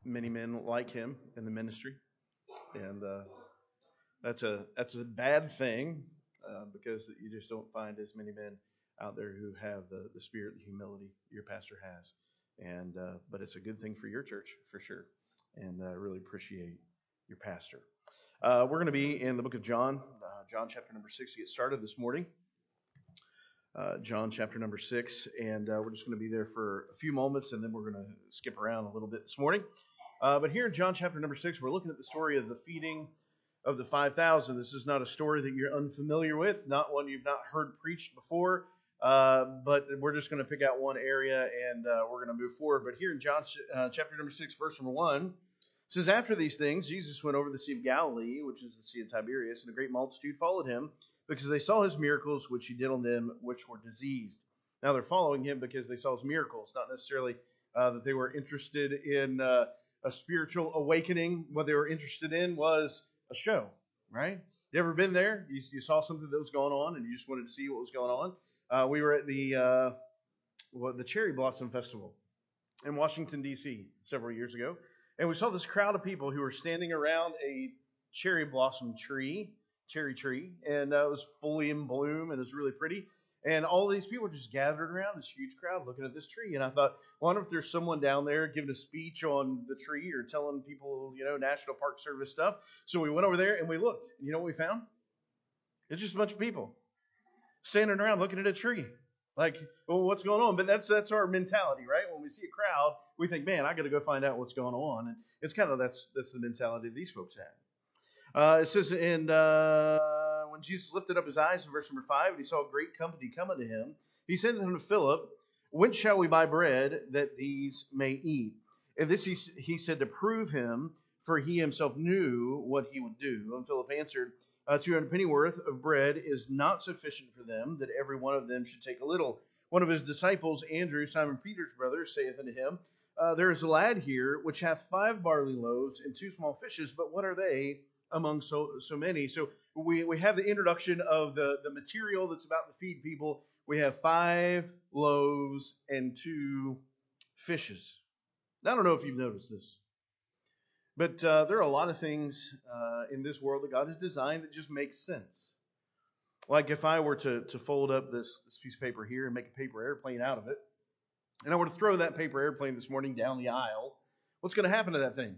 many men like him in the ministry, and that's a bad thing because you just don't find as many men out there who have the spirit, the humility your pastor has, and but it's a good thing for your church for sure, and I really appreciate your pastor. We're going to be in the book of John, John chapter number 6 to get started this morning. John chapter number 6, and we're just going to be there for a few moments, and then we're going to skip around a little bit this morning. But here in John chapter number 6, we're looking at the story of the feeding of the 5,000. This is not a story that you're unfamiliar with, not one you've not heard preached before, but we're just going to pick out one area, and we're going to move forward. But here in John chapter number 6, verse number 1, it says, "After these things, Jesus went over the Sea of Galilee, which is the Sea of Tiberias, and a great multitude followed him, because they saw his miracles which he did on them which were diseased." Now they're following him because they saw his miracles, not necessarily that they were interested in a spiritual awakening. What they were interested in was a show, right? You ever been there? You saw something that was going on and you just wanted to see what was going on. We were at the Cherry Blossom Festival in Washington, D.C. several years ago, and we saw this crowd of people who were standing around a cherry blossom tree, and it was fully in bloom, and it was really pretty. And all these people just gathered around this huge crowd looking at this tree. And I thought, I wonder if there's someone down there giving a speech on the tree or telling people, National Park Service stuff. So we went over there and we looked. You know what we found? It's just a bunch of people standing around looking at a tree. Like, well, what's going on? But that's our mentality, right? When we see a crowd, we think, man, I got to go find out what's going on. And it's kind of that's the mentality these folks had. It says when Jesus lifted up his eyes in verse number 5, and he saw a great company coming to him, he said unto Philip, "Whence shall we buy bread that these may eat?" And this he said to prove him, for he himself knew what he would do. And Philip answered, 200 pennyworth of bread is not sufficient for them, that every one of them should take a little. One of his disciples, Andrew, Simon Peter's brother, saith unto him, There is a lad here which hath 5 barley loaves and 2 small fishes, but what are they among so many? So we have the introduction of the material that's about to feed people. We have 5 loaves and 2 fishes. I don't know if you've noticed this, but there are a lot of things in this world that God has designed that just make sense. Like if I were to fold up this piece of paper here and make a paper airplane out of it, and I were to throw that paper airplane this morning down the aisle, what's going to happen to that thing?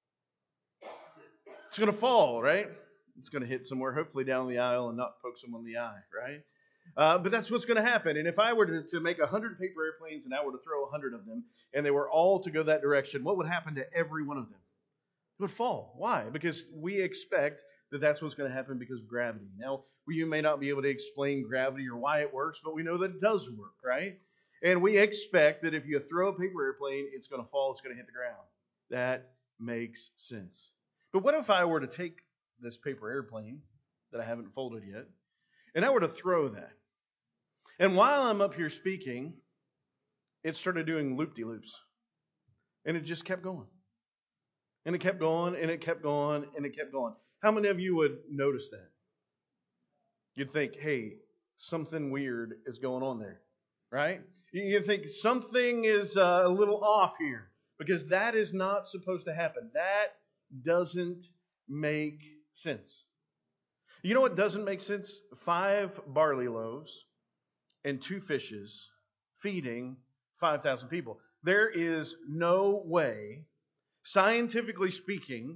It's going to fall, right? It's going to hit somewhere, hopefully down the aisle, and not poke someone in the eye, right? But that's what's going to happen. And if I were to make 100 paper airplanes and I were to throw 100 of them, and they were all to go that direction, what would happen to every one of them? It would fall. Why? Because we expect that that's what's going to happen because of gravity. Now, you may not be able to explain gravity or why it works, but we know that it does work, right? And we expect that if you throw a paper airplane, it's going to fall, it's going to hit the ground. That makes sense. But what if I were to take this paper airplane that I haven't folded yet, and I were to throw that? And while I'm up here speaking, it started doing loop-de-loops. And it just kept going. And it kept going, and it kept going, and it kept going. How many of you would notice that? You'd think, hey, something weird is going on there, right? You think something is a little off here, because that is not supposed to happen. That doesn't make sense. You know what doesn't make sense? 5 barley loaves and 2 fishes feeding 5,000 people. There is no way, scientifically speaking,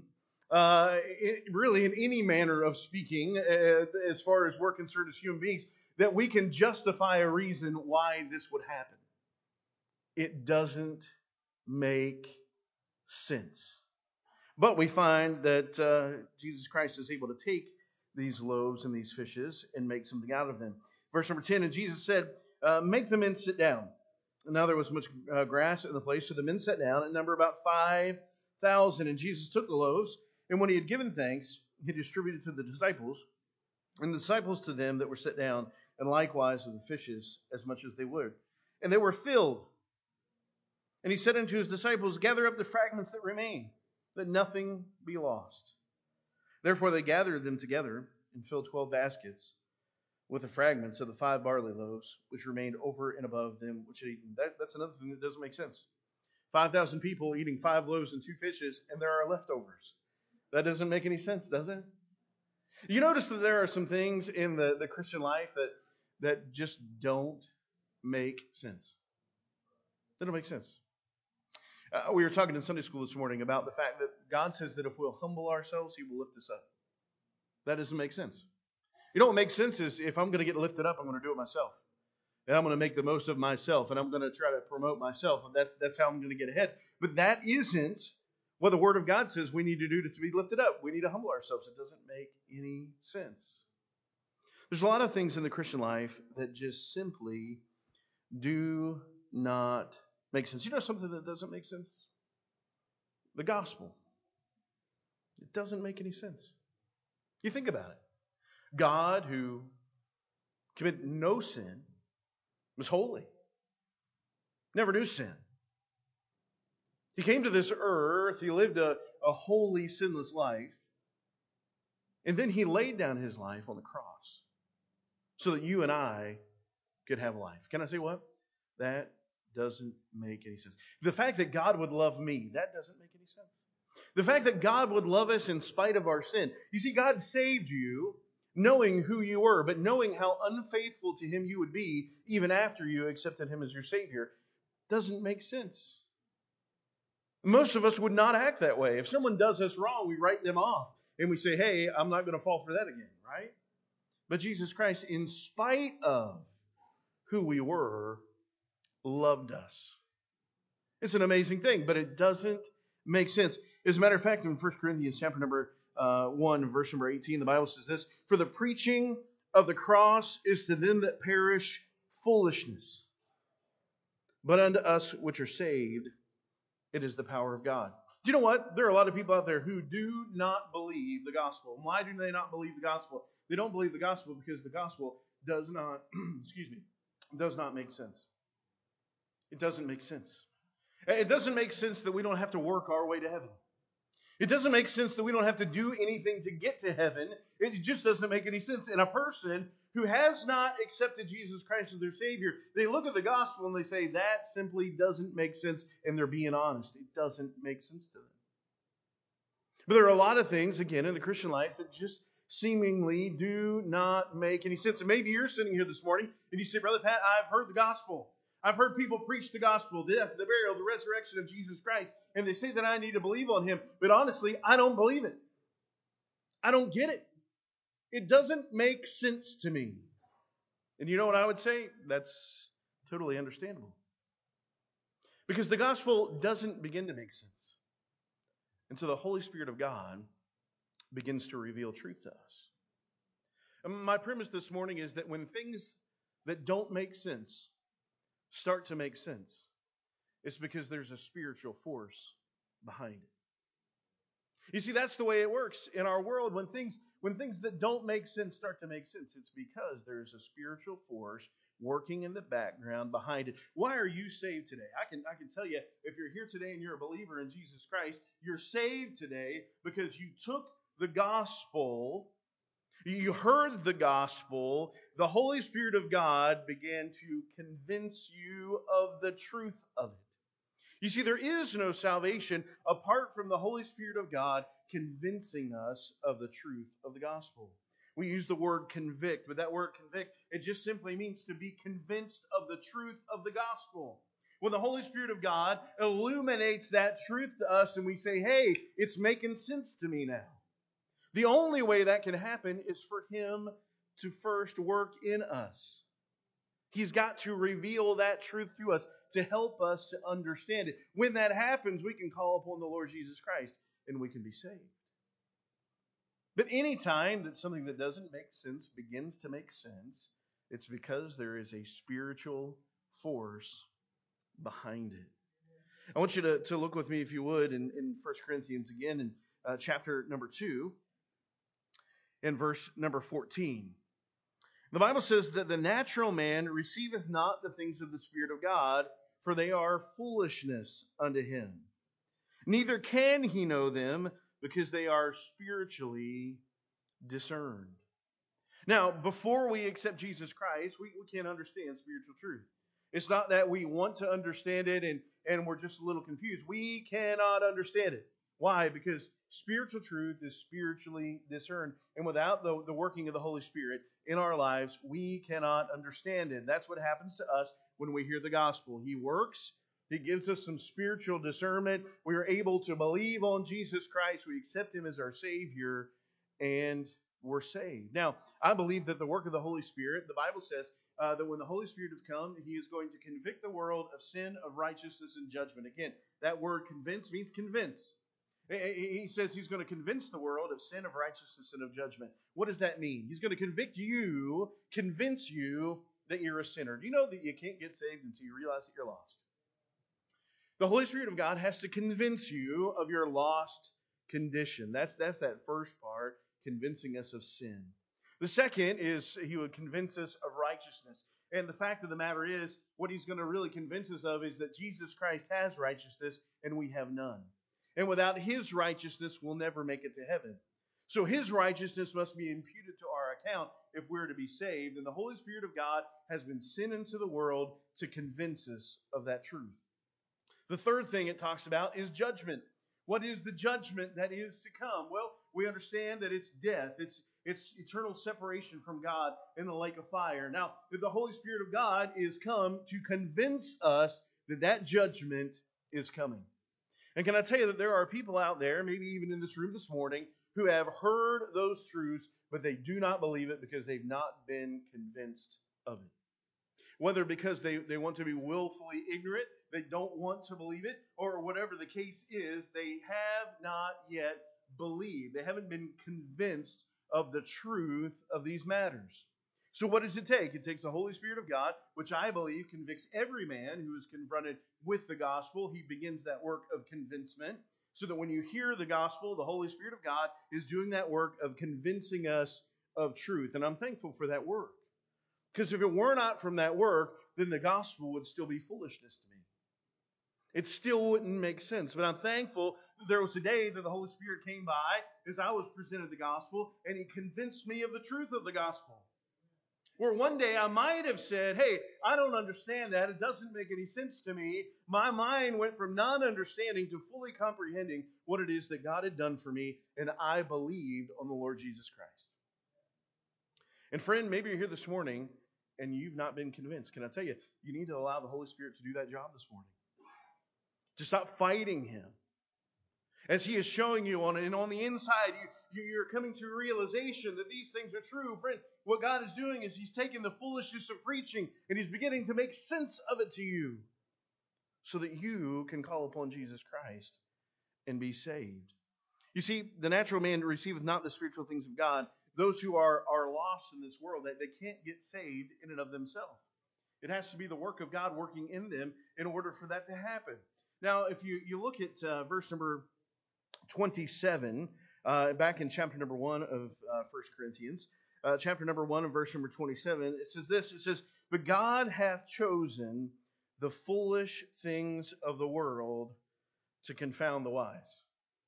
really in any manner of speaking, as far as we're concerned as human beings, that we can justify a reason why this would happen. It doesn't make sense. But we find that Jesus Christ is able to take these loaves and these fishes and make something out of them. Verse number 10, and Jesus said, make the men sit down. And now there was much grass in the place, so the men sat down, and number about 5,000. And Jesus took the loaves, and when he had given thanks, he distributed to the disciples, and the disciples to them that were set down, and likewise of the fishes as much as they would. And they were filled. And he said unto his disciples, gather up the fragments that remain, that nothing be lost. Therefore they gathered them together and filled 12 baskets with the fragments of the 5 barley loaves, which remained over and above them which had eaten. That's another thing that doesn't make sense. 5,000 people eating 5 loaves and 2 fishes, and there are leftovers. That doesn't make any sense, does it? You notice that there are some things in the Christian life that just don't make sense. They don't make sense. We were talking in Sunday school this morning about the fact that God says that if we'll humble ourselves, He will lift us up. That doesn't make sense. You know what makes sense is if I'm going to get lifted up, I'm going to do it myself. And I'm going to make the most of myself, and I'm going to try to promote myself, and that's how I'm going to get ahead. But that isn't what the Word of God says we need to do to be lifted up. We need to humble ourselves. It doesn't make any sense. There's a lot of things in the Christian life that just simply do not make sense. You know something that doesn't make sense? The gospel. It doesn't make any sense. You think about it. God, who committed no sin, was holy, never knew sin. He came to this earth, He lived a holy, sinless life, and then He laid down His life on the cross so that you and I could have life. Can I say what? That doesn't make any sense. The fact that God would love me, that doesn't make any sense. The fact that God would love us in spite of our sin. You see, God saved you knowing who you were, but knowing how unfaithful to Him you would be even after you accepted Him as your Savior doesn't make sense. Most of us would not act that way. If someone does us wrong, we write them off. And we say, hey, I'm not going to fall for that again, right? But Jesus Christ, in spite of who we were, loved us. It's an amazing thing, but it doesn't make sense. As a matter of fact, in 1 Corinthians chapter number 1, verse number 18, the Bible says this, "For the preaching of the cross is to them that perish foolishness, but unto us which are saved, it is the power of God." Do you know what? There are a lot of people out there who do not believe the gospel. Why do they not believe the gospel? They don't believe the gospel because the gospel does not, does not make sense. It doesn't make sense. It doesn't make sense that we don't have to work our way to heaven. It doesn't make sense that we don't have to do anything to get to heaven. It just doesn't make any sense. And a person who has not accepted Jesus Christ as their Savior, they look at the gospel and they say, that simply doesn't make sense, and they're being honest. It doesn't make sense to them. But there are a lot of things, again, in the Christian life that just seemingly do not make any sense. And maybe you're sitting here this morning and you say, Brother Pat, I've heard the gospel. I've heard people preach the gospel, the death, the burial, the resurrection of Jesus Christ, and they say that I need to believe on Him. But honestly, I don't believe it. I don't get it. It doesn't make sense to me. And you know what I would say? That's totally understandable. Because the gospel doesn't begin to make sense until the Holy Spirit of God begins to reveal truth to us. And my premise this morning is that when things that don't make sense start to make sense, it's because there's a spiritual force behind it. You see, that's the way it works in our world. When things that don't make sense start to make sense, it's because there's a spiritual force working in the background behind it. Why are you saved today? I can tell you, if you're here today and you're a believer in Jesus Christ, you're saved today because you took the gospel, you heard the gospel, the Holy Spirit of God began to convince you of the truth of it. You see, there is no salvation apart from the Holy Spirit of God convincing us of the truth of the gospel. We use the word convict, but that word convict, it just simply means to be convinced of the truth of the gospel. When the Holy Spirit of God illuminates that truth to us and we say, hey, it's making sense to me now. The only way that can happen is for Him to first work in us. He's got to reveal that truth to us to help us to understand it. When that happens, we can call upon the Lord Jesus Christ and we can be saved. But any time that something that doesn't make sense begins to make sense, it's because there is a spiritual force behind it. I want you to look with me, if you would, in 1 Corinthians again, in chapter number 2, and verse number 14. The Bible says that the natural man receiveth not the things of the Spirit of God, for they are foolishness unto him. Neither can he know them, because they are spiritually discerned. Now, before we accept Jesus Christ, we can't understand spiritual truth. It's not that we want to understand it and we're just a little confused. We cannot understand it. Why? Because spiritual truth is spiritually discerned. And without the working of the Holy Spirit in our lives, we cannot understand it. That's what happens to us when we hear the gospel. He works. He gives us some spiritual discernment. We are able to believe on Jesus Christ. We accept Him as our Savior, and we're saved. Now, I believe that the work of the Holy Spirit, the Bible says that when the Holy Spirit has come, He is going to convict the world of sin, of righteousness, and judgment. Again, that word convince means convince. He says He's going to convince the world of sin, of righteousness, and of judgment. What does that mean? He's going to convict you, convince you that you're a sinner. Do you know that you can't get saved until you realize that you're lost? The Holy Spirit of God has to convince you of your lost condition. That's that first part, convincing us of sin. The second is He would convince us of righteousness. And the fact of the matter is, what He's going to really convince us of is that Jesus Christ has righteousness and we have none. And without His righteousness, we'll never make it to heaven. So His righteousness must be imputed to our account if we're to be saved. And the Holy Spirit of God has been sent into the world to convince us of that truth. The third thing it talks about is judgment. What is the judgment that is to come? Well, we understand that it's death. It's eternal separation from God in the lake of fire. Now, the Holy Spirit of God is come to convince us that that judgment is coming. And can I tell you that there are people out there, maybe even in this room this morning, who have heard those truths, but they do not believe it because they've not been convinced of it. Whether because they want to be willfully ignorant, they don't want to believe it, or whatever the case is, they have not yet believed. They haven't been convinced of the truth of these matters. So what does it take? It takes the Holy Spirit of God, which I believe convicts every man who is confronted with the gospel. He begins that work of convincement, so that when you hear the gospel, the Holy Spirit of God is doing that work of convincing us of truth. And I'm thankful for that work. Because if it were not from that work, then the gospel would still be foolishness to me. It still wouldn't make sense. But I'm thankful that there was a day that the Holy Spirit came by as I was presented the gospel, and He convinced me of the truth of the gospel. Where one day I might have said, hey, I don't understand that. It doesn't make any sense to me. My mind went from non-understanding to fully comprehending what it is that God had done for me, and I believed on the Lord Jesus Christ. And friend, maybe you're here this morning and you've not been convinced. Can I tell you, you need to allow the Holy Spirit to do that job this morning. To stop fighting Him. As He is showing you on the inside, you're coming to a realization that these things are true. Friend, what God is doing is He's taking the foolishness of preaching and He's beginning to make sense of it to you so that you can call upon Jesus Christ and be saved. You see, the natural man receiveth not the spiritual things of God. Those who are lost in this world, they can't get saved in and of themselves. It has to be the work of God working in them in order for that to happen. Now, if you look at verse number 27, back in chapter number 1 of 1 Corinthians, chapter number 1 and verse number 27, it says this, it says, "But God hath chosen the foolish things of the world to confound the wise."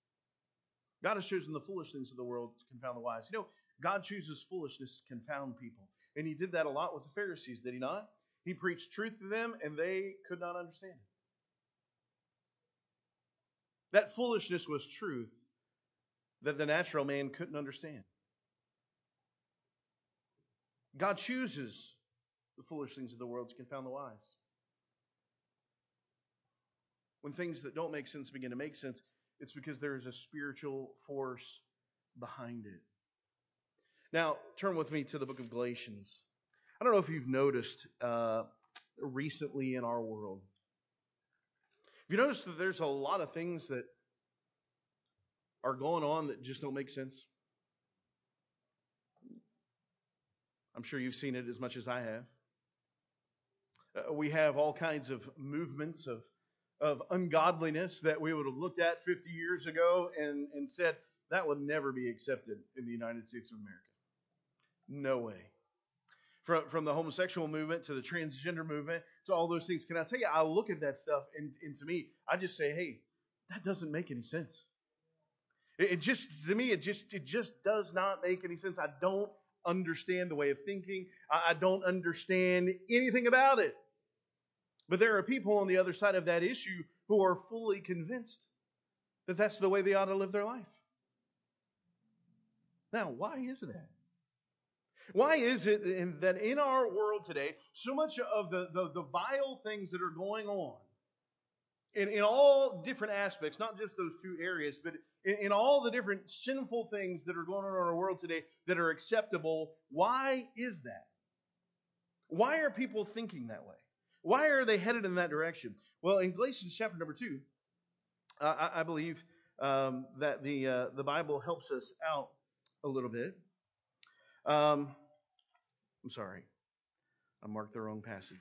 God has chosen the foolish things of the world to confound the wise. You know, God chooses foolishness to confound people. And He did that a lot with the Pharisees, did He not? He preached truth to them and they could not understand it. That foolishness was truth that the natural man couldn't understand. God chooses the foolish things of the world to confound the wise. When things that don't make sense begin to make sense, it's because there is a spiritual force behind it. Now, turn with me to the book of Galatians. I don't know if you've noticed recently in our world. Have you noticed that there's a lot of things that are going on that just don't make sense? I'm sure you've seen it as much as I have. We have all kinds of movements of ungodliness that we would have looked at 50 years ago and said, that would never be accepted in the United States of America. No way. From the homosexual movement to the transgender movement to all those things. Can I tell you, I look at that stuff and to me, I just say, hey, that doesn't make any sense. It just does not make any sense. I don't understand the way of thinking. I don't understand anything about it. But there are people on the other side of that issue who are fully convinced that that's the way they ought to live their life. Now, why is that? Why is it that in our world today, so much of the vile things that are going on, in all different aspects, not just those two areas, but in all the different sinful things that are going on in our world today that are acceptable, why is that? Why are people thinking that way? Why are they headed in that direction? Well, in Galatians chapter number 2, I believe that the Bible helps us out a little bit. I'm sorry. I marked the wrong passage.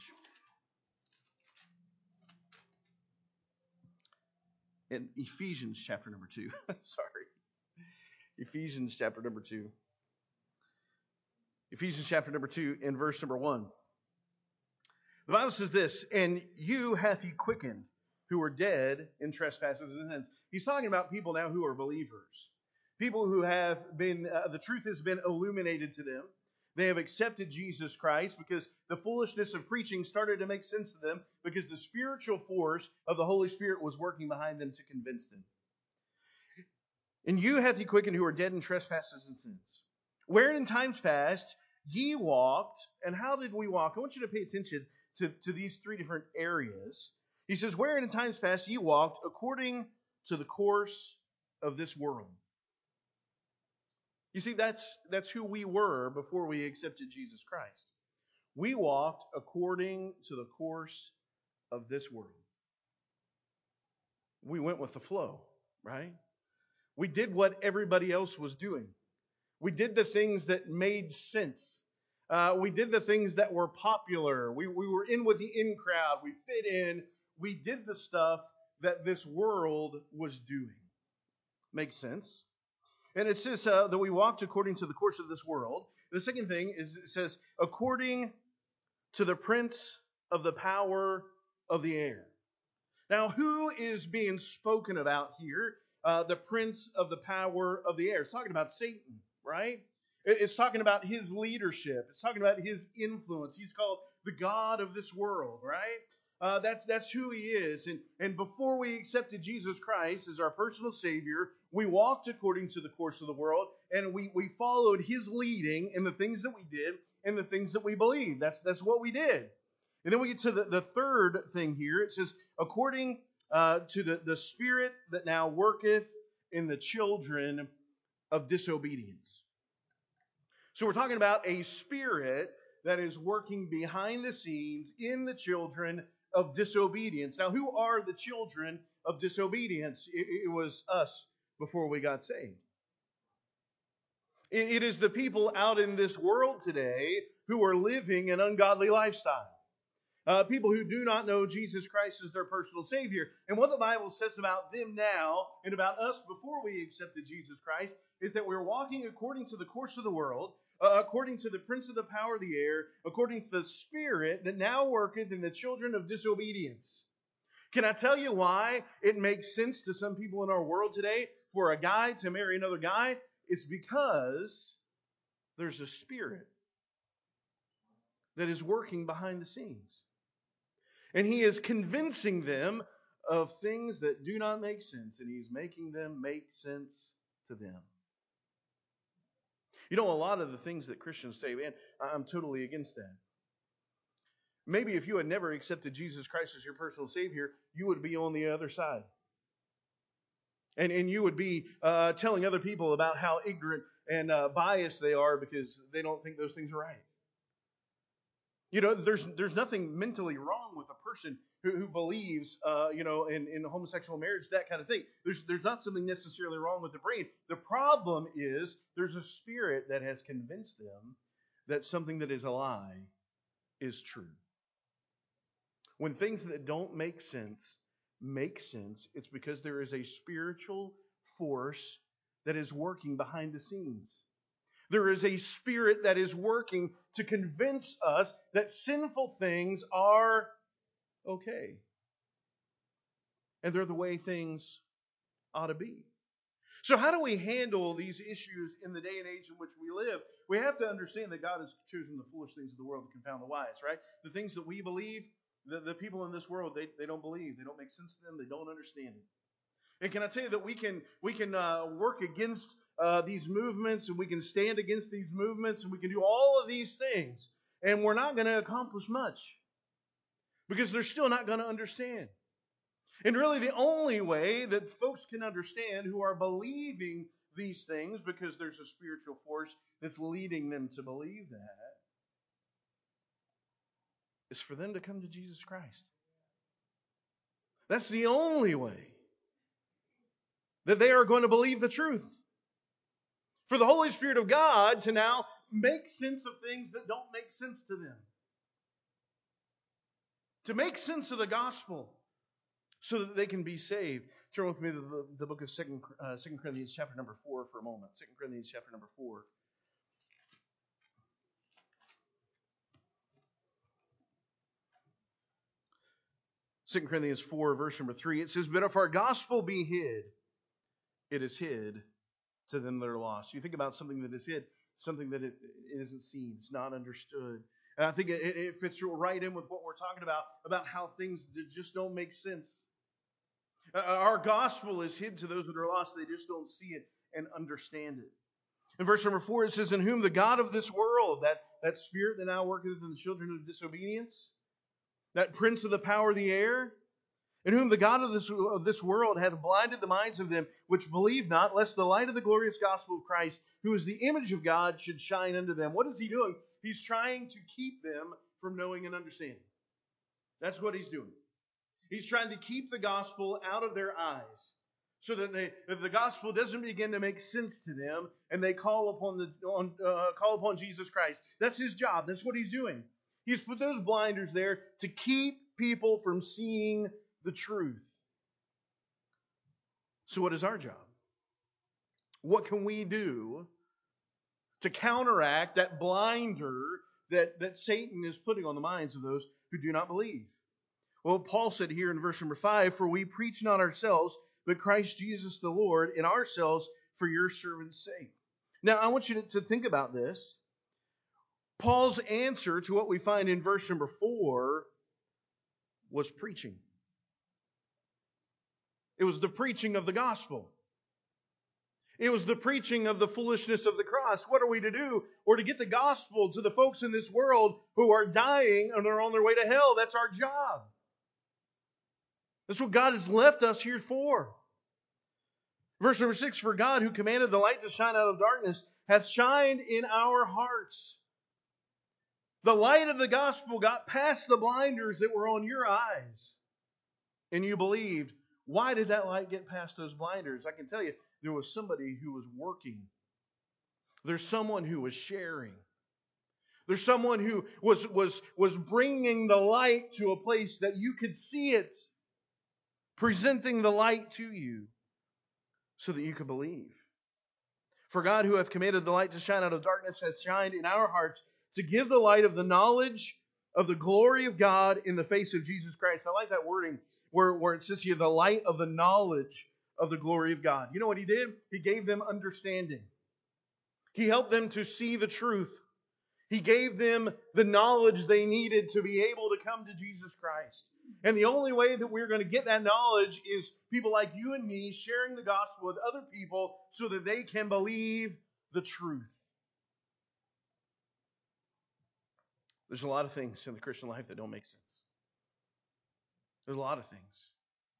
In Ephesians chapter number 2. Sorry. Ephesians chapter number 2. Ephesians chapter number 2 in verse number 1. The Bible says this, and you hath he quickened who were dead in trespasses and sins. He's talking about people now who are believers. People who have been, the truth has been illuminated to them. They have accepted Jesus Christ because the foolishness of preaching started to make sense to them because the spiritual force of the Holy Spirit was working behind them to convince them. And you hath he quickened who are dead in trespasses and sins. Wherein in times past ye walked, and how did we walk? I want you to pay attention to these three different areas. He says, wherein in times past ye walked according to the course of this world. You see, that's who we were before we accepted Jesus Christ. We walked according to the course of this world. We went with the flow, right? We did what everybody else was doing. We did the things that made sense. We did the things that were popular. We were in with the in crowd. We fit in. We did the stuff that this world was doing. Makes sense? And it says that we walked according to the course of this world. The second thing is it says, according to the prince of the power of the air. Now, who is being spoken about here? The prince of the power of the air. It's talking about Satan, right? It's talking about his leadership. It's talking about his influence. He's called the God of this world, right? That's who he is. And before we accepted Jesus Christ as our personal Savior, we walked according to the course of the world, and we followed his leading in the things that we did and the things that we believed. That's what we did. And then we get to the third thing here. It says, according to the Spirit that now worketh in the children of disobedience. So we're talking about a spirit that is working behind the scenes in the children of disobedience. Now, who are the children of disobedience? It was us before we got saved. It is the people out in this world today who are living an ungodly lifestyle. People who do not know Jesus Christ as their personal Savior. And what the Bible says about them now and about us before we accepted Jesus Christ is that we're walking according to the course of the world, according to the prince of the power of the air, according to the spirit that now worketh in the children of disobedience. Can I tell you why it makes sense to some people in our world today for a guy to marry another guy? It's because there's a spirit that is working behind the scenes. And he is convincing them of things that do not make sense, and he's making them make sense to them. You know, a lot of the things that Christians say, man, I'm totally against that. Maybe if you had never accepted Jesus Christ as your personal Savior, you would be on the other side. And you would be telling other people about how ignorant and biased they are because they don't think those things are right. You know, there's nothing mentally wrong with a person who believes, in homosexual marriage, that kind of thing. There's not something necessarily wrong with the brain. The problem is there's a spirit that has convinced them that something that is a lie is true. When things that don't make sense, it's because there is a spiritual force that is working behind the scenes. There is a spirit that is working to convince us that sinful things are okay. And they're the way things ought to be. So how do we handle these issues in the day and age in which we live? We have to understand that God has chosen the foolish things of the world to confound the wise, right? The things that we believe, The people in this world, they don't believe. They don't make sense to them. They don't understand it. And can I tell you that we can work against these movements, and we can stand against these movements, and we can do all of these things, and we're not going to accomplish much because they're still not going to understand. And really the only way that folks can understand who are believing these things, because there's a spiritual force that's leading them to believe that, is for them to come to Jesus Christ. That's the only way that they are going to believe the truth. For the Holy Spirit of God to now make sense of things that don't make sense to them. To make sense of the gospel so that they can be saved. Turn with me to the book of 2 Corinthians chapter number 4 for a moment. 2 Corinthians chapter number 4. Second Corinthians 4, verse number 3, it says, "But if our gospel be hid, it is hid to them that are lost." You think about something that is hid, something that it isn't seen, it's not understood. And I think it fits right in with what we're talking about how things just don't make sense. Our gospel is hid to those that are lost. They just don't see it and understand it. In verse number 4, it says, "In whom the God of this world," that spirit that now worketh in the children of disobedience, that prince of the power of the air, "in whom the God of this world hath blinded the minds of them which believe not, lest the light of the glorious gospel of Christ, who is the image of God, should shine unto them." What is he doing? He's trying to keep them from knowing and understanding. That's what he's doing. He's trying to keep the gospel out of their eyes, so that the gospel doesn't begin to make sense to them, and they call upon Jesus Christ. That's his job. That's what he's doing. He's put those blinders there to keep people from seeing the truth. So what is our job? What can we do to counteract that blinder that Satan is putting on the minds of those who do not believe? Well, Paul said here in verse number 5, "For we preach not ourselves, but Christ Jesus the Lord, and ourselves for your servant's sake." Now, I want you to think about this. Paul's answer to what we find in verse number 4 was preaching. It was the preaching of the gospel. It was the preaching of the foolishness of the cross. What are we to do? We're to get the gospel to the folks in this world who are dying and are on their way to hell. That's our job. That's what God has left us here for. Verse number 6, "For God, who commanded the light to shine out of darkness, hath shined in our hearts." The light of the gospel got past the blinders that were on your eyes, and you believed. Why did that light get past those blinders? I can tell you, there was somebody who was working. There's someone who was sharing. There's someone who was bringing the light to a place that you could see it, presenting the light to you so that you could believe. "For God, who hath commanded the light to shine out of darkness, hath shined in our hearts to give the light of the knowledge of the glory of God in the face of Jesus Christ." I like that wording where it says here, the light of the knowledge of the glory of God. You know what he did? He gave them understanding. He helped them to see the truth. He gave them the knowledge they needed to be able to come to Jesus Christ. And the only way that we're going to get that knowledge is people like you and me sharing the gospel with other people so that they can believe the truth. There's a lot of things in the Christian life that don't make sense. There's a lot of things.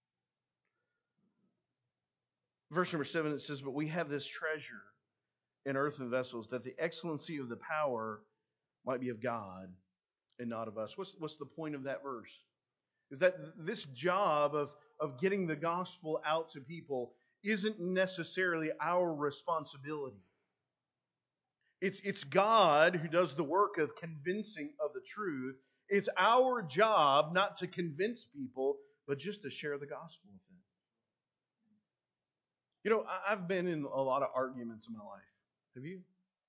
Verse number 7, it says, "But we have this treasure in earthen vessels, that the excellency of the power might be of God and not of us." What's the point of that verse? Is that this job of getting the gospel out to people isn't necessarily our responsibility. It's God who does the work of convincing of the truth. It's our job not to convince people, but just to share the gospel with them. You know, I've been in a lot of arguments in my life. Have you?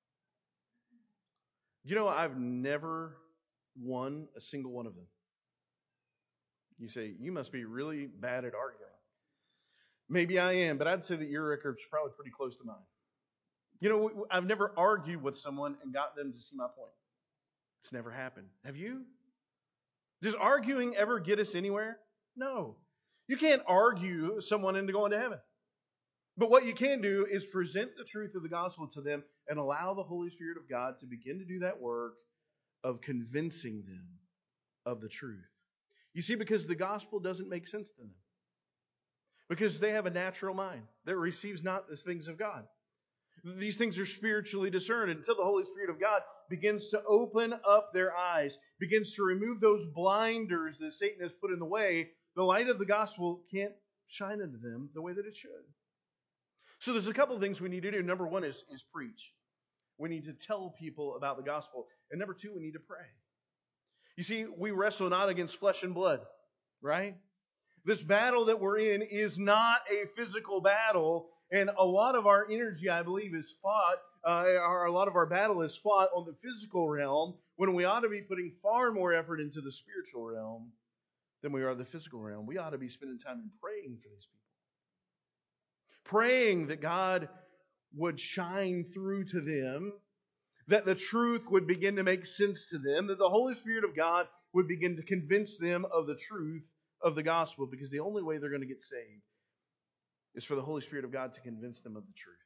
You know, I've never won a single one of them. You say, you must be really bad at arguing. Maybe I am, but I'd say that your record's probably pretty close to mine. You know, I've never argued with someone and got them to see my point. It's never happened. Have you? Does arguing ever get us anywhere? No. You can't argue someone into going to heaven. But what you can do is present the truth of the gospel to them and allow the Holy Spirit of God to begin to do that work of convincing them of the truth. You see, because the gospel doesn't make sense to them. Because they have a natural mind that receives not the things of God. These things are spiritually discerned until the Holy Spirit of God begins to open up their eyes, begins to remove those blinders that Satan has put in the way. The light of the gospel can't shine into them the way that it should. So there's a couple of things we need to do. Number one is preach. We need to tell people about the gospel. And number two, we need to pray. You see, we wrestle not against flesh and blood, right? This battle that we're in is not a physical battle. And a lot of our energy, I believe, is fought, a lot of our battle is fought on the physical realm when we ought to be putting far more effort into the spiritual realm than we are the physical realm. We ought to be spending time in praying for these people. Praying that God would shine through to them, that the truth would begin to make sense to them, that the Holy Spirit of God would begin to convince them of the truth of the gospel, because the only way they're going to get saved is for the Holy Spirit of God to convince them of the truth.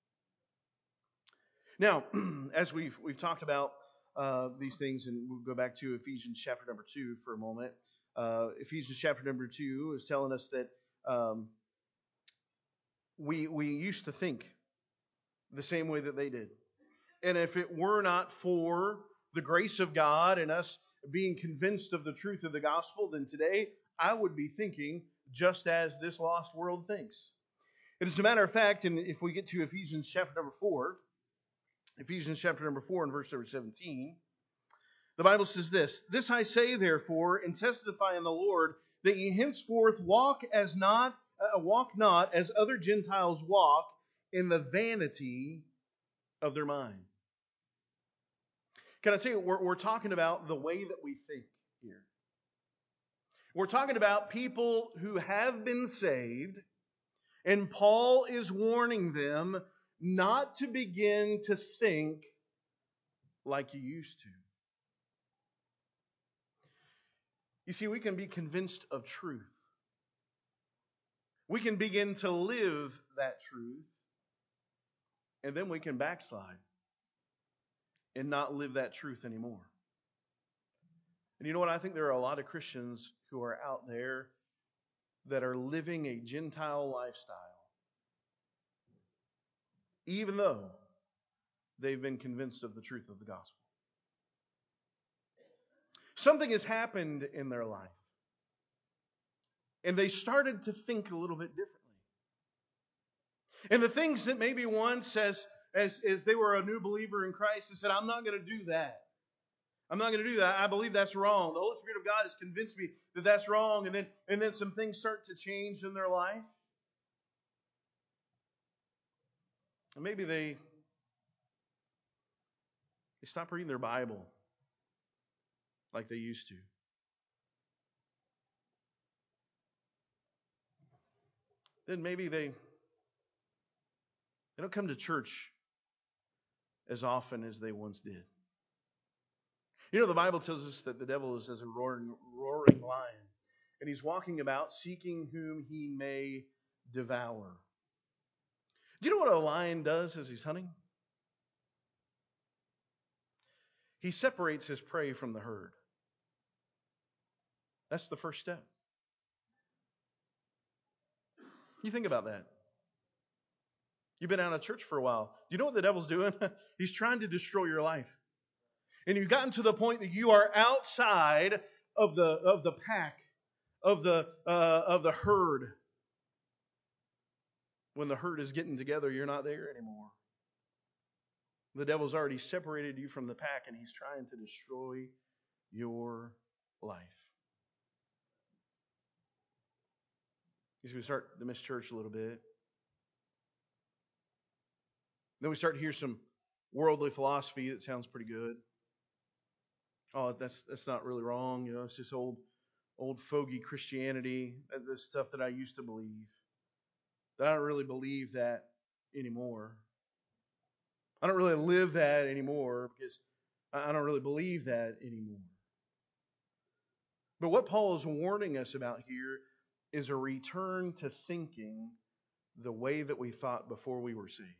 Now, as we've talked about these things, and we'll go back to Ephesians chapter number 2 for a moment. Ephesians chapter number 2 is telling us that we used to think the same way that they did. And if it were not for the grace of God and us being convinced of the truth of the gospel, then today I would be thinking just as this lost world thinks. And as a matter of fact, and if we get to Ephesians chapter number 4 and verse number 17, the Bible says this: "This I say, therefore, and testify in the Lord, that ye henceforth walk not as other Gentiles walk, in the vanity of their mind." Can I tell you, we're talking about the way that we think here. We're talking about people who have been saved, and Paul is warning them not to begin to think like you used to. You see, we can be convinced of truth. We can begin to live that truth, and then we can backslide and not live that truth anymore. And you know what? I think there are a lot of Christians who are out there that are living a Gentile lifestyle, even though they've been convinced of the truth of the gospel. Something has happened in their life, and they started to think a little bit differently. And the things that maybe once, as they were a new believer in Christ, they said, "I'm not going to do that. I'm not going to do that. I believe that's wrong. The Holy Spirit of God has convinced me that that's wrong." And then some things start to change in their life. And maybe they stop reading their Bible like they used to. Then maybe they don't come to church as often as they once did. You know, the Bible tells us that the devil is as a roaring lion, and he's walking about seeking whom he may devour. Do you know what a lion does as he's hunting? He separates his prey from the herd. That's the first step. You think about that. You've been out of church for a while. Do you know what the devil's doing? He's trying to destroy your life. And you've gotten to the point that you are outside of the pack, of the herd. When the herd is getting together, you're not there anymore. The devil's already separated you from the pack, and he's trying to destroy your life. You see, we start to miss church a little bit. Then we start to hear some worldly philosophy that sounds pretty good. Oh, that's not really wrong. You know, it's just old fogey Christianity. The stuff that I used to believe. That I don't really believe that anymore. I don't really live that anymore because I don't really believe that anymore. But what Paul is warning us about here is a return to thinking the way that we thought before we were saved.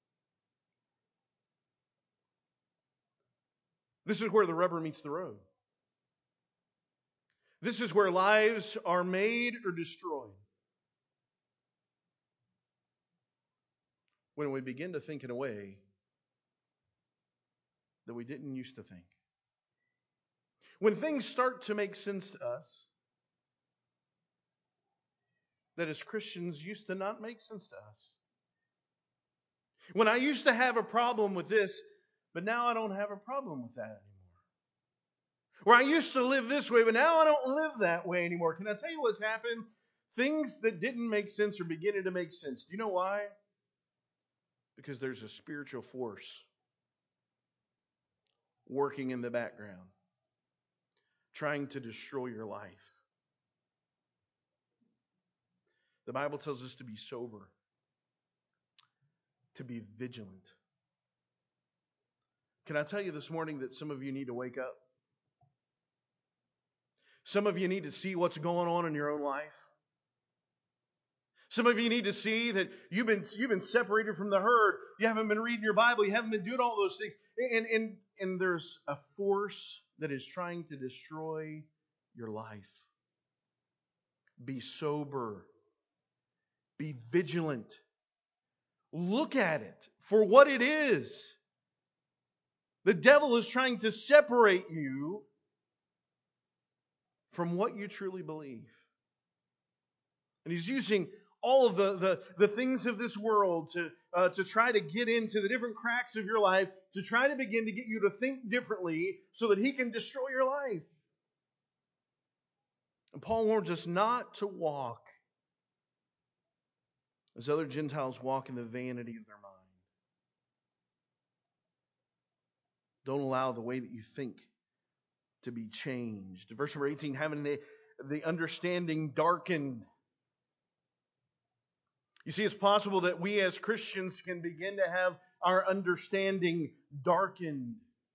This is where the rubber meets the road. This is where lives are made or destroyed. When we begin to think in a way that we didn't used to think. When things start to make sense to us that as Christians used to not make sense to us. When I used to have a problem with this, but now I don't have a problem with that anymore. Where I used to live this way, but now I don't live that way anymore. Can I tell you what's happened? Things that didn't make sense are beginning to make sense. Do you know why? Because there's a spiritual force working in the background, trying to destroy your life. The Bible tells us to be sober, to be vigilant. Can I tell you this morning that some of you need to wake up? Some of you need to see what's going on in your own life. Some of you need to see that you've been separated from the herd. You haven't been reading your Bible. You haven't been doing all those things. And there's a force that is trying to destroy your life. Be sober. Be vigilant. Look at it for what it is. The devil is trying to separate you from what you truly believe. And he's using all of the things of this world to try to get into the different cracks of your life, to try to begin to get you to think differently so that he can destroy your life. And Paul warns us not to walk as other Gentiles walk in the vanity of their mind. Don't allow the way that you think to be changed. Verse number 18, having the understanding darkened. You see, it's possible that we as Christians can begin to have our understanding darkened.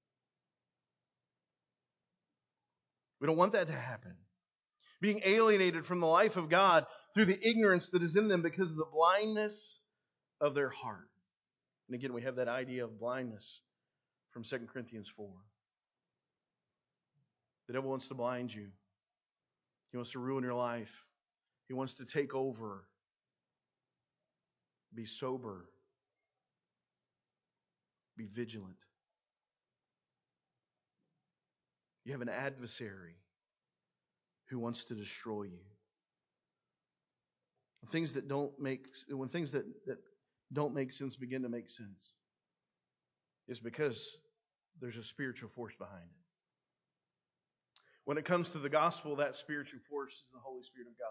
We don't want that to happen. Being alienated from the life of God through the ignorance that is in them because of the blindness of their heart. And again, we have that idea of blindness from 2 Corinthians 4. The devil wants to blind you. He wants to ruin your life. He wants to take over. Be sober. Be vigilant. You have an adversary who wants to destroy you. When things that don't make sense begin to make sense, it's because there's a spiritual force behind it. When it comes to the gospel, that spiritual force is the Holy Spirit of God.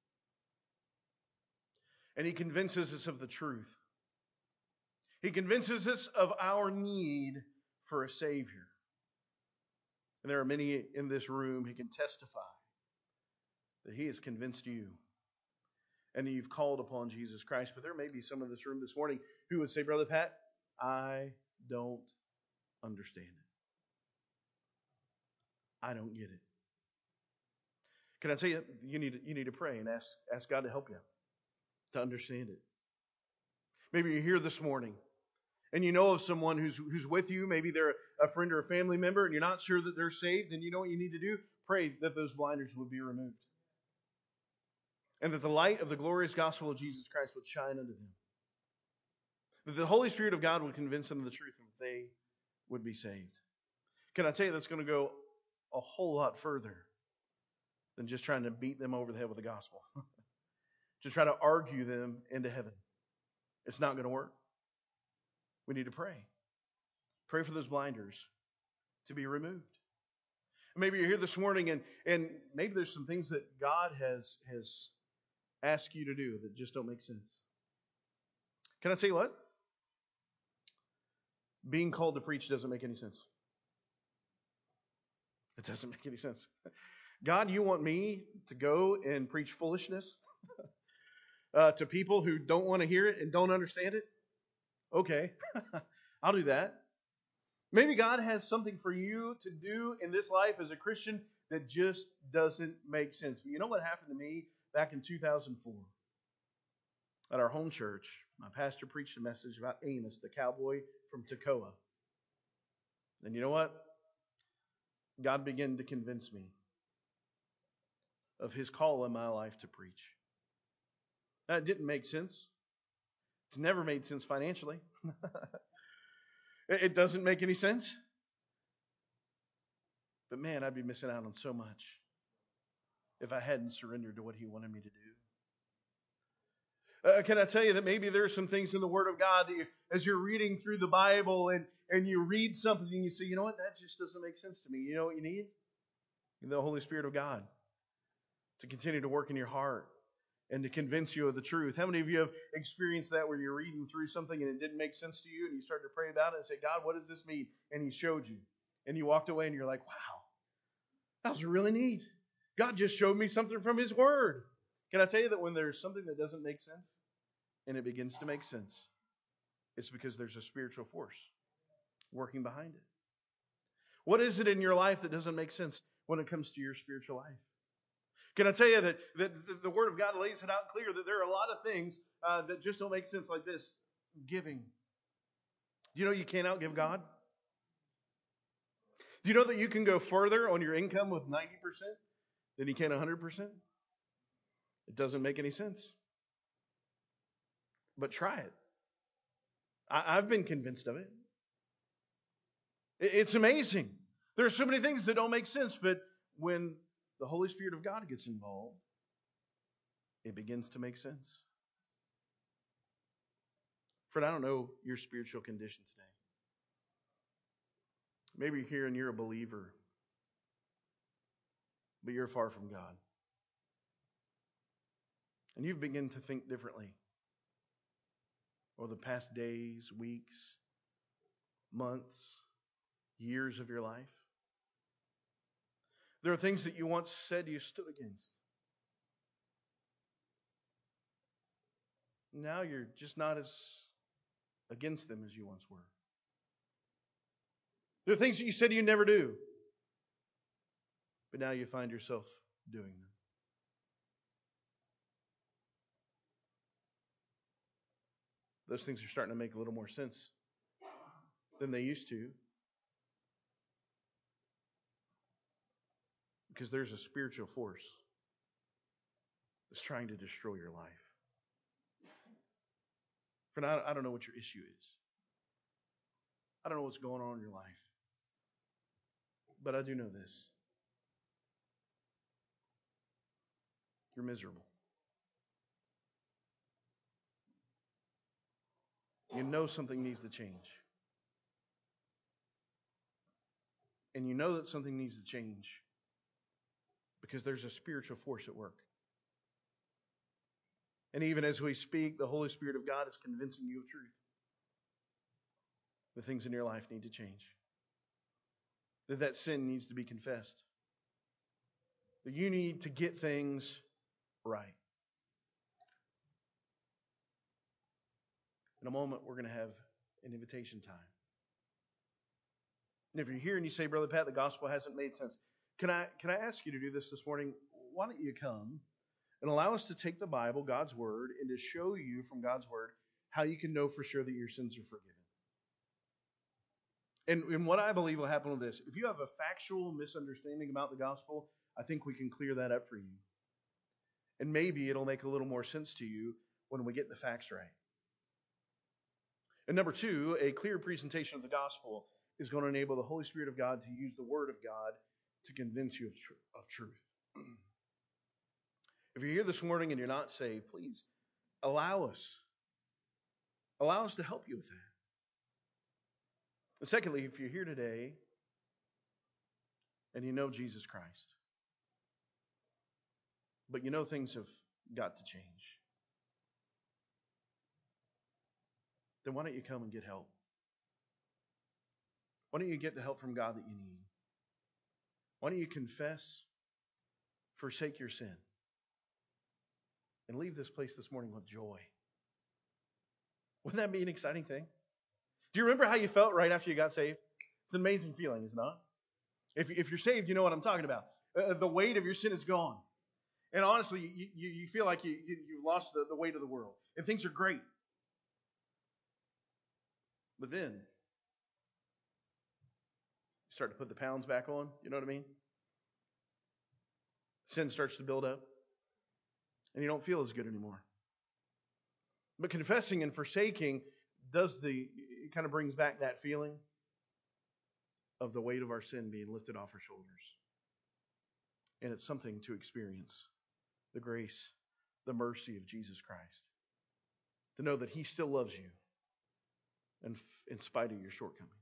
And He convinces us of the truth. He convinces us of our need for a Savior. And there are many in this room who can testify that He has convinced you and that you've called upon Jesus Christ. But there may be some in this room this morning who would say, Brother Pat, I don't understand it. I don't get it. Can I tell you, you need to pray and ask God to help you to understand it. Maybe you're here this morning and you know of someone who's with you. Maybe they're a friend or a family member and you're not sure that they're saved. Then you know what you need to do? Pray that those blinders would be removed. And that the light of the glorious gospel of Jesus Christ would shine unto them. That the Holy Spirit of God would convince them of the truth and that they would be saved. Can I tell you that's going to go a whole lot further than just trying to beat them over the head with the gospel. To try to argue them into heaven. It's not going to work. We need to pray. Pray for those blinders to be removed. Maybe you're here this morning and maybe there's some things that God has asked you to do that just don't make sense. Can I tell you what? Being called to preach doesn't make any sense. It doesn't make any sense. God, you want me to go and preach foolishness to people who don't want to hear it and don't understand it? Okay, I'll do that. Maybe God has something for you to do in this life as a Christian that just doesn't make sense. But you know what happened to me back in 2004? At our home church, my pastor preached a message about Amos, the cowboy from Tekoa. And you know what? God began to convince me of His call in my life to preach. Now, it didn't make sense. It's never made sense financially. It doesn't make any sense. But man, I'd be missing out on so much if I hadn't surrendered to what He wanted me to do. Can I tell you that maybe there are some things in the Word of God that as you're reading through the Bible and you read something and you say, you know what, that just doesn't make sense to me. You know what you need? The Holy Spirit of God to continue to work in your heart and to convince you of the truth. How many of you have experienced that where you're reading through something and it didn't make sense to you and you started to pray about it and say, God, what does this mean? And He showed you. And you walked away and you're like, wow, that was really neat. God just showed me something from His Word. Can I tell you that when there's something that doesn't make sense and it begins to make sense, it's because there's a spiritual force working behind it. What is it in your life that doesn't make sense when it comes to your spiritual life? Can I tell you that the Word of God lays it out clear that there are a lot of things that just don't make sense, like this. Giving. Do you know you can't outgive God? Do you know that you can go further on your income with 90% than you can 100%? It doesn't make any sense. But try it. I've been convinced of it. It's amazing. There are so many things that don't make sense, but when the Holy Spirit of God gets involved, it begins to make sense. Friend, I don't know your spiritual condition today. Maybe you're here and you're a believer, but you're far from God. And you've begun to think differently over the past days, weeks, months, years of your life. There are things that you once said you stood against. Now you're just not as against them as you once were. There are things that you said you'd never do, but now you find yourself doing them. Those things are starting to make a little more sense than they used to, because there's a spiritual force that's trying to destroy your life. Friend, I don't know what your issue is. I don't know what's going on in your life. But I do know this. You're miserable. You know something needs to change. And you know that something needs to change because there's a spiritual force at work. And even as we speak, the Holy Spirit of God is convincing you of truth. The things in your life need to change. That sin needs to be confessed. That you need to get things right. In a moment, we're going to have an invitation time. And if you're here and you say, Brother Pat, the gospel hasn't made sense, can I ask you to do this morning? Why don't you come and allow us to take the Bible, God's Word, and to show you from God's Word how you can know for sure that your sins are forgiven. And what I believe will happen with this, if you have a factual misunderstanding about the gospel, I think we can clear that up for you. And maybe it'll make a little more sense to you when we get the facts right. And number two, a clear presentation of the gospel is going to enable the Holy Spirit of God to use the Word of God to convince you of truth. If you're here this morning and you're not saved, please allow us to help you with that. And secondly, if you're here today and you know Jesus Christ, but you know things have got to change, then why don't you come and get help? Why don't you get the help from God that you need? Why don't you confess, forsake your sin, and leave this place this morning with joy? Wouldn't that be an exciting thing? Do you remember how you felt right after you got saved? It's an amazing feeling, is it not? If you're saved, you know what I'm talking about. The weight of your sin is gone. And honestly, you feel like you've lost the weight of the world. And things are great. But then, you start to put the pounds back on. You know what I mean? Sin starts to build up. And you don't feel as good anymore. But confessing and forsaking it kind of brings back that feeling of the weight of our sin being lifted off our shoulders. And it's something to experience. The grace, the mercy of Jesus Christ. To know that He still loves you. And in spite of your shortcomings.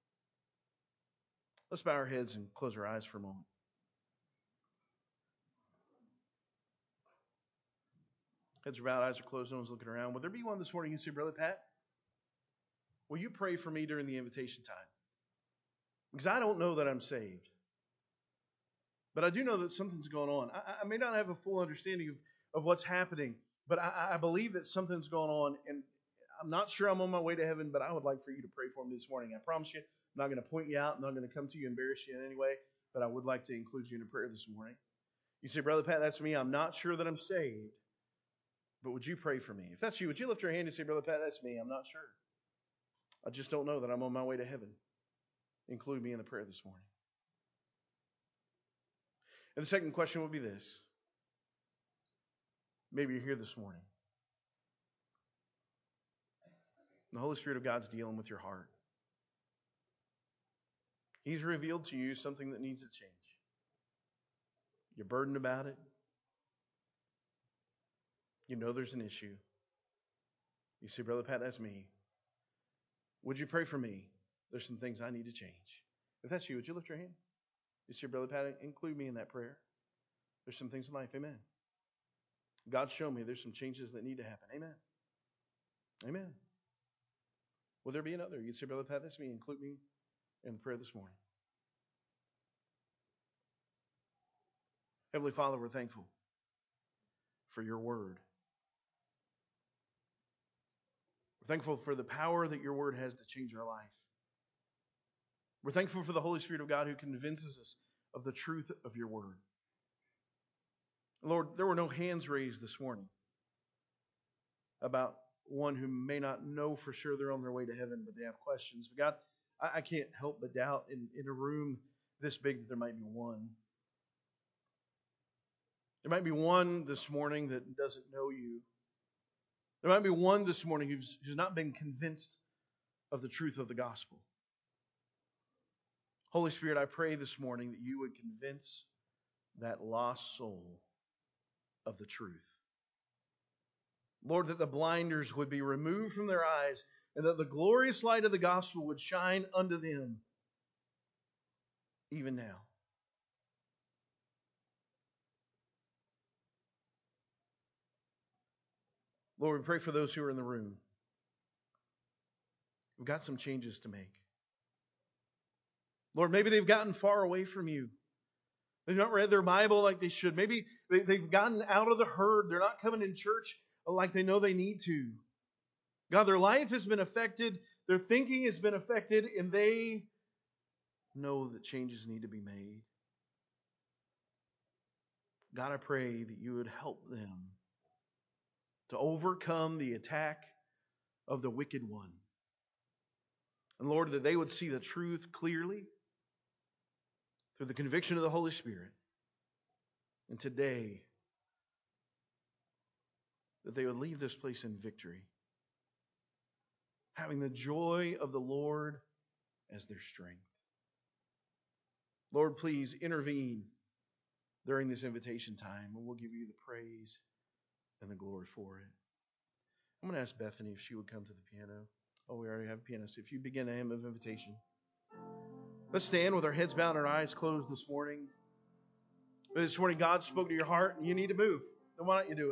Let's bow our heads and close our eyes for a moment. Heads are bowed, eyes are closed, no one's looking around. Would there be one this morning who say, Brother Pat, will you pray for me during the invitation time? Because I don't know that I'm saved. But I do know that something's going on. I may not have a full understanding of what's happening, but I believe that something's going on, and I'm not sure I'm on my way to heaven, but I would like for you to pray for me this morning. I promise you, I'm not going to point you out. I'm not going to come to you and embarrass you in any way, but I would like to include you in a prayer this morning. You say, Brother Pat, that's me. I'm not sure that I'm saved, but would you pray for me? If that's you, would you lift your hand and say, Brother Pat, that's me. I'm not sure. I just don't know that I'm on my way to heaven. Include me in the prayer this morning. And the second question will be this. Maybe you're here this morning. The Holy Spirit of God's dealing with your heart. He's revealed to you something that needs to change. You're burdened about it. You know there's an issue. You say, Brother Pat, that's me. Would you pray for me? There's some things I need to change. If that's you, would you lift your hand? You say, Brother Pat, include me in that prayer. There's some things in life. Amen. God, show me there's some changes that need to happen. Amen. Amen. Will there be another? You'd say, Brother Pat, that's me. Include me in the prayer this morning. Heavenly Father, we're thankful for your word. We're thankful for the power that your word has to change our life. We're thankful for the Holy Spirit of God who convinces us of the truth of your word. Lord, there were no hands raised this morning about one who may not know for sure they're on their way to heaven, but they have questions. But God, I can't help but doubt in a room this big that there might be one. There might be one this morning that doesn't know you. There might be one this morning who's not been convinced of the truth of the gospel. Holy Spirit, I pray this morning that you would convince that lost soul of the truth. Lord, that the blinders would be removed from their eyes and that the glorious light of the gospel would shine unto them even now. Lord, we pray for those who are in the room. We've got some changes to make. Lord, maybe they've gotten far away from you. They've not read their Bible like they should. Maybe they've gotten out of the herd. They're not coming in church like they know they need to. God, their life has been affected. Their thinking has been affected. And they know that changes need to be made. God, I pray that you would help them to overcome the attack of the wicked one. And Lord, that they would see the truth clearly through the conviction of the Holy Spirit. And today, that they would leave this place in victory, having the joy of the Lord as their strength. Lord, please intervene during this invitation time, and we'll give you the praise and the glory for it. I'm going to ask Bethany if she would come to the piano. Oh, we already have a pianist. If you begin a hymn of invitation. Let's stand with our heads bowed and our eyes closed this morning. This morning God spoke to your heart and you need to move. Then why don't you do it?